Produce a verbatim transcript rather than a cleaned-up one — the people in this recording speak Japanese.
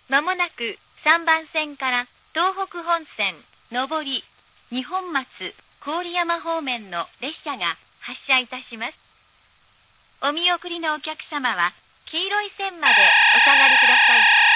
まもなくさんばん線から東北本線上り二本松郡山方面の列車が発車いたします。お見送りのお客様は黄色い線までお下がりください。